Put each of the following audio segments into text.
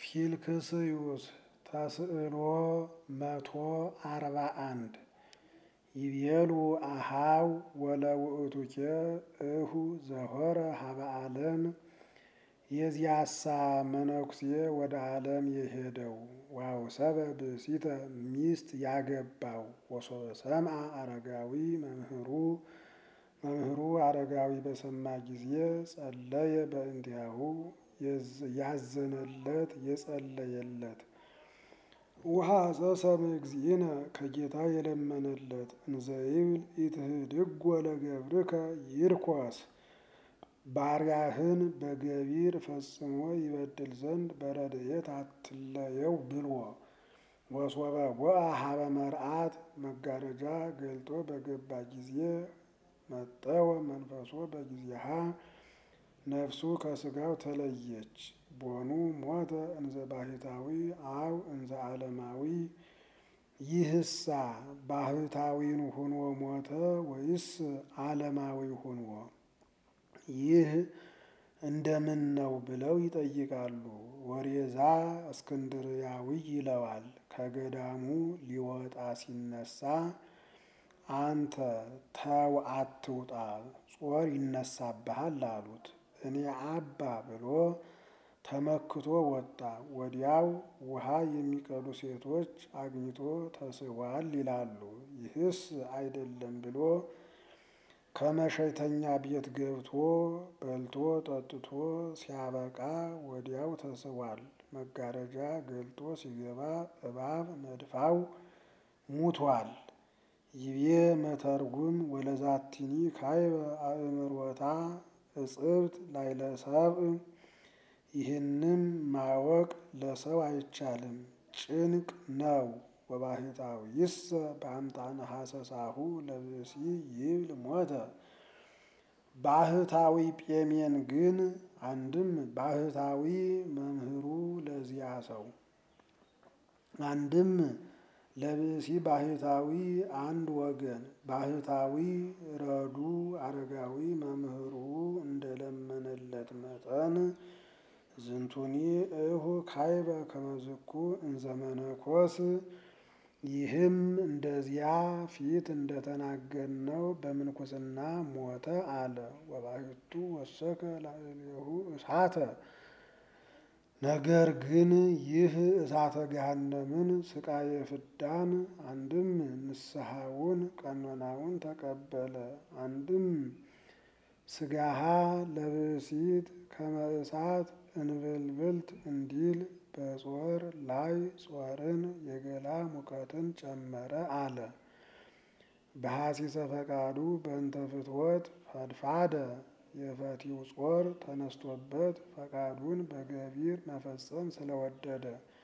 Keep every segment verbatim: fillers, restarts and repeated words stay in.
ፊልክስዩስ ተስዕሎ መቶ አርባ አንድ ይቤሉ አሃው ወለውእቱኬ እሁ ዘሆረ ሀበ ዓለም። የዚያሳ መነኩሴ ወደ ዓለም የሄደው ዋውሰበ ብእሲተ ሚስት ያገባው ወሶበ ሰምዐ አረጋዊ መምህሩ መምህሩ አረጋዊ በሰማ ጊዜ ጸለየ በእንቲአሁ ያዘነለት የጸለየለት ወሐሰሰ እግዚእነ ከጌታ የለመነለት እንዘይብል ኢትህድጎ ለገብርከ ይርኮስ ባሪያህን በገቢር ፈጽሞ ይበድል ዘንድ በረድኤት አትለየው ብሎ ወሶበ ቦአ ሀበ መርዓት መጋረጃ ገልጦ በገባ ጊዜ መጠወ መንፈሶ በጊዜሃ ነፍሱ ከስጋው ተለየች። ቦኑ ሞተ እንዘ ባህታዊ አው እንዘ ዓለማዊ። ይህሳ ባህታዊን ሆኖ ሞተ ወይስ ዓለማዊ ሆኖ? ይህ እንደምን ነው ብለው ይጠይቃሉ። ወሬዛ እስክንድርያዊ ይለዋል። ከገዳሙ ሊወጣ ሲነሳ አንተ ተው አትውጣ ጾር ይነሳብሃል አሉት። እኔ አባ ብሎ ተመክቶ ወጣ። ወዲያው ውሃ የሚቀዱ ሴቶች አግኝቶ ተስቧል ይላሉ። ይህስ አይደለም ብሎ ከመሸተኛ ቤት ገብቶ በልቶ ጠጥቶ ሲያበቃ ወዲያው ተስቧል። መጋረጃ ገልጦ ሲገባ እባብ ነድፋው ሙቷል። ይቤ መተርጉም ወለዛቲኒ ካይበ አእምሮታ እጽብት ላይለ ሰብእ። ይህንም ማወቅ ለሰው አይቻልም፣ ጭንቅ ነው። ወባሕታዊሰ በአምጣነ ሐሰሳሁ ለብእሲ ይብል ሞተ። ባህታዊ ጴሜን ግን አንድም ባህታዊ መምህሩ ለዚያ ሰው አንድም ለብእሲ ባህታዊ አንድ ወገን ባህታዊ ረዱ አረጋዊ መምህሩ እንደለመነለት መጠን ዝንቱኒ እሁ ካይበ ከመዝኩ እንዘመነኮስ። ይህም እንደዚያ ፊት እንደተናገርነው በምንኩስና ሞተ አለ። ወባሕቱ ወሰከ ላዕሌሁ እሳተ። ነገር ግን ይህ እሳተ ገሃነምን ስቃየ ፍዳን አንድም ንስሐውን ቀኖናውን ተቀበለ። አንድም ስጋሃ ለብእሲት ከመ እሳት እንብልብልት እንዲል በጾር ላይ ጾርን የገላ ሙቀትን ጨመረ አለ። በሐሲሰ ፈቃዱ በእንተ ፍትወት ፈድፋደ የፈቲው ጾር ተነስቶበት ፈቃዱን በገቢር መፈጸም ስለወደደ።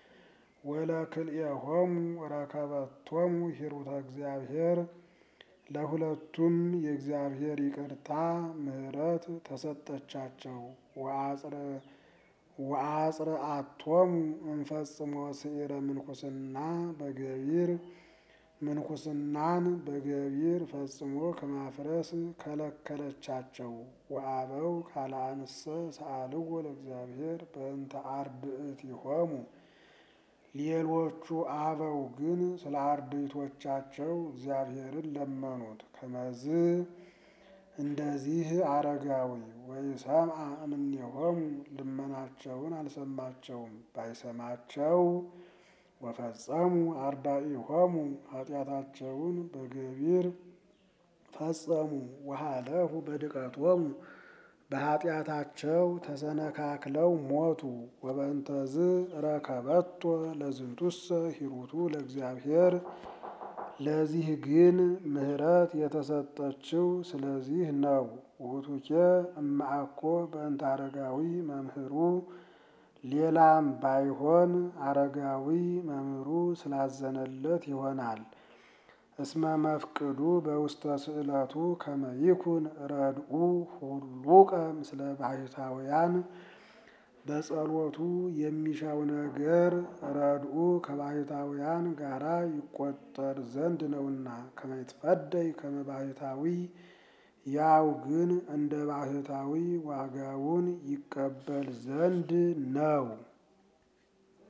ወለክልኤሆሙ ረከበቶሙ ሂሩተ እግዚአብሔር። ለሁለቱም የእግዚአብሔር ይቅርታ ምሕረት ተሰጠቻቸው። ወአጽርአቶሙ እንፈጽሞ ስዒረ ምንኩስና በገቢር። ምንኩስናን በገቢር ፈጽሞ ከማፍረስ ከለከለቻቸው። ወአበው ካልአንሰ ሰአልዎ ለእግዚአብሔር በእንተ አርድእቲሆሙ። ሌሎቹ አበው ግን ስለ አርድእቶቻቸው እግዚአብሔርን ለመኑት። ከመዝ እንደዚህ አረጋዊ ወይሰምዐ እምኔሆሙ ልመናቸውን አልሰማቸውም። ባይሰማቸው ወፈጸሙ አርዳኢሆሙ ኃጢአታቸውን በገቢር ፈጸሙ። ወሃለፉ በድቀቶሙ በኃጢአታቸው ተሰነካክለው ሞቱ። ወበእንተዝ ረከበቶ ለዝንቱሰ ሂሩቱ ለእግዚአብሔር። ለዚህ ግን ምሕረት የተሰጠችው ስለዚህ ነው። ውእቱኬ እምአኮ በእንተ አረጋዊ መምህሩ። ሌላም ባይሆን አረጋዊ መምህሩ ስላዘነለት ይሆናል። እስመ መፍቅዱ በውስተ ስእለቱ ከመ ይኩን ረድኡ ሁሉቀ ምስለ ባህታውያን። በጸሎቱ የሚሻው ነገር ረድኡ ከባሕታውያን ጋራ ይቆጠር ዘንድ ነውና። ከመ ይትፈደይ ከመ ባህታዊ ያው ግን እንደ ባህታዊ ዋጋውን ይቀበል ዘንድ ነው።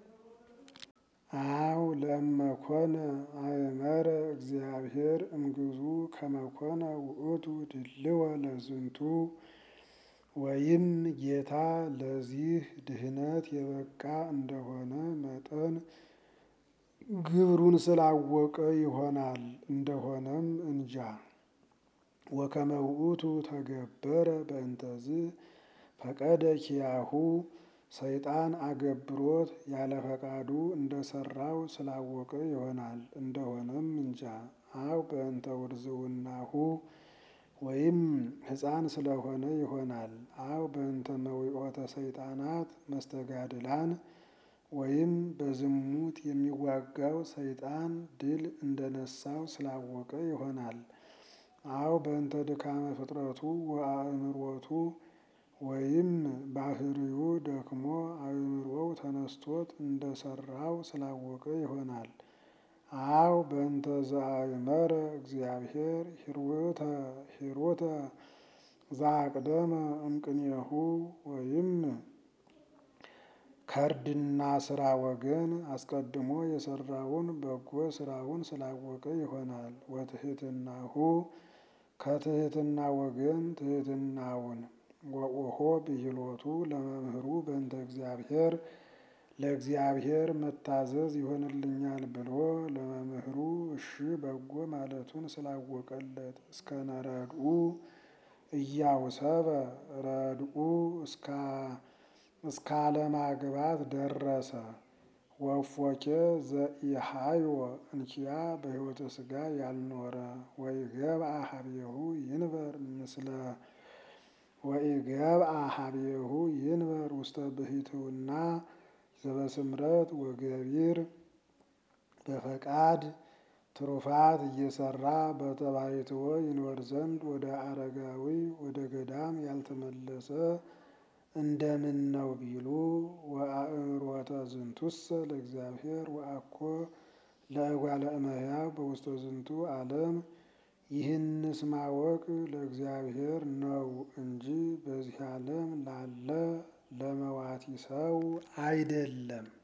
አው ለእመኮነ አእመረ እግዚአብሔር እምግዙ ከመኮነ ውእቱ ድልወ ለዝንቱ ወይም ጌታ ለዚህ ድህነት የበቃ እንደሆነ መጠን ግብሩን ስላወቀ ይሆናል። እንደሆነም እንጃ። ወከመ ውእቱ ተገበረ በእንተዝ ፈቀደ ኪያሁ ሰይጣን አገብሮት ያለ ፈቃዱ እንደሰራው ስላወቀ ይሆናል። እንደሆነም እንጃ። አው በእንተ ውርዝውናሁ ወይም ሕፃን ስለሆነ ይሆናል። አው በእንተ መዊኦተ ሰይጣናት መስተጋድላን ወይም በዝሙት የሚዋጋው ሰይጣን ድል እንደነሳው ስላወቀ ይሆናል። አው በእንተ ድካመ ፍጥረቱ ወአእምሮቱ ወይም ባህሪው ደክሞ አእምሮው ተነስቶት እንደሰራው ስላወቀ ይሆናል። አው በእንተ ዘአእመረ እግዚአብሔር ሂሩተ ሂሩተ ዘአቅደመ እምቅኔሁ ወይም ከርድና ስራ ወገን አስቀድሞ የሰራውን በጎ ስራውን ስላወቀ ይሆናል። ወትሕትናሁ ከትሕትና ወገን ትሕትናውን ወኦሆ ብሂሎቱ ለመምህሩ በእንተ እግዚአብሔር ለእግዚአብሔር መታዘዝ ይሆንልኛል ብሎ ለመምህሩ እሺ በጎ ማለቱን ስላወቀለት እስከ ነረድኡ እያውሰበ ረድኡ እስካ እስካለማግባት ደረሰ። ወፎኬ ዘኢሃዮ እንኪያ በሕይወተ ሥጋ ያልኖረ ወኢገብአ ሀቤሁ ይንበር ምስለ ወኢገብአ ሀቤሁ ይንበር ውስተ ብሂትውና ዘበስምረት ወገቢር በፈቃድ ትሩፋት እየሰራ በተባይትዎ ይኖር ዘንድ ወደ አረጋዊ ወደ ገዳም ያልተመለሰ እንደምን ነው ቢሉ ወአእምሮተ ዝንቱሰ ለእግዚአብሔር ወአኮ ለእጓለ እመሕያው በውስተ ዝንቱ ዓለም ይህንስ ማወቅ ለእግዚአብሔር ነው እንጂ በዚህ ዓለም ላለ ለመዋቲ ሰው አይደለም።